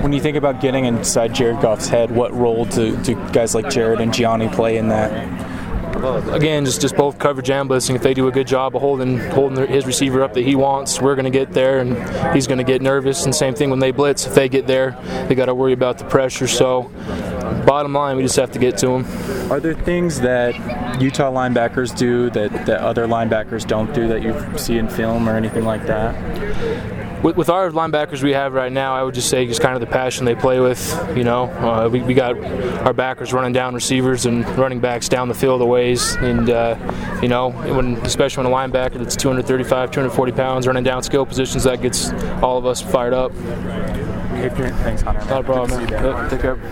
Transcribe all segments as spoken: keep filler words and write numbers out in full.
When you think about getting inside Jared Goff's head, what role do, do guys like Jared and Gianni play in that? Again, just, just both coverage and blitzing. If they do a good job of holding holding his receiver up that he wants, we're going to get there, and he's going to get nervous. And same thing when they blitz. If they get there, they got to worry about the pressure. So, bottom line, we just have to get to him. Are there things that Utah linebackers do that, that other linebackers don't do that you see in film or anything like that? With, with our linebackers we have right now, I would just say just kind of the passion they play with. You know, uh, we, we got our backers running down receivers and running backs down the field a ways, and uh, you know, when especially when a linebacker that's two thirty-five, two forty pounds running down skill positions, that gets all of us fired up. Thanks, Hunter. Not a problem. Yep, take care.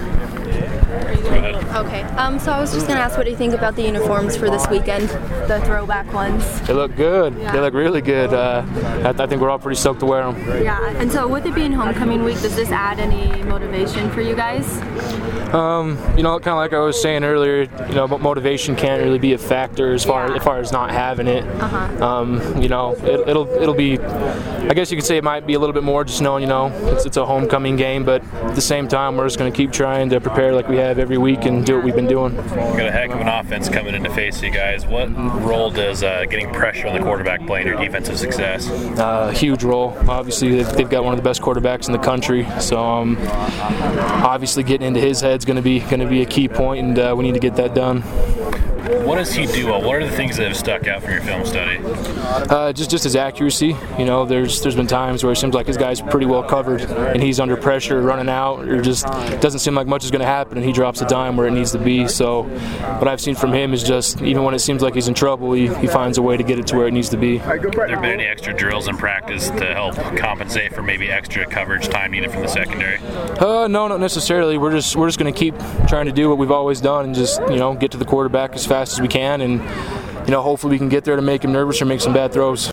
Okay, um, so I was just going to ask, what do you think about the uniforms for this weekend, the throwback ones? They look good. Yeah. They look really good. Uh, I, I think we're all pretty stoked to wear them. Yeah, and so with it being homecoming week, does this add any motivation for you guys? Um, you know, kind of like I was saying earlier, you know, motivation can't really be a factor as far, yeah. as, far as not having it. Uh-huh. Um, you know, it, it'll it'll be, I guess you could say it might be a little bit more just knowing, you know, it's, it's a homecoming game, but at the same time, we're just going to keep trying to prepare like we have every week and do what we've been doing. We've got a heck of an offense coming into face you guys. What role does uh, getting pressure on the quarterback play in your defensive success? Uh, huge role. Obviously, they've, they've got one of the best quarterbacks in the country, so um, obviously getting into his head is going to be going to be a key point, and uh, we need to get that done. What does he do well? What are the things that have stuck out from your film study? Uh, just just his accuracy. You know, there's there's been times where it seems like his guy's pretty well covered, and he's under pressure, running out, or just doesn't seem like much is going to happen, and he drops a dime where it needs to be. So, what I've seen from him is just even when it seems like he's in trouble, he, he finds a way to get it to where it needs to be. Have there been any extra drills in practice to help compensate for maybe extra coverage time needed from the secondary? Uh, no, not necessarily. We're just we're just going to keep trying to do what we've always done, and just you know get to the quarterback as fast as we can, and you know hopefully we can get there to make him nervous or make some bad throws.